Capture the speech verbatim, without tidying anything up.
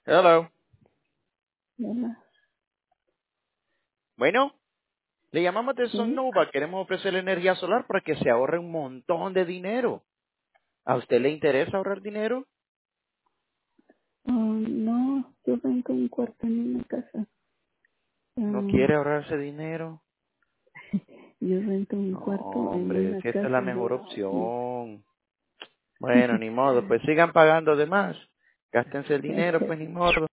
Hello. Hola. Bueno, le llamamos de Sí. Sonnova. Queremos ofrecerle energía solar para que se ahorre un montón de dinero. ¿A usted le interesa ahorrar dinero? Ah, no, yo rento un cuarto en una casa. ¿No Ah, quiere ahorrarse dinero? yo rento un No, cuarto en hombre, es una que esa es casa. la mejor opción. Bueno, ni modo, pues sigan pagando de más. Gástense el dinero, pues ni modo.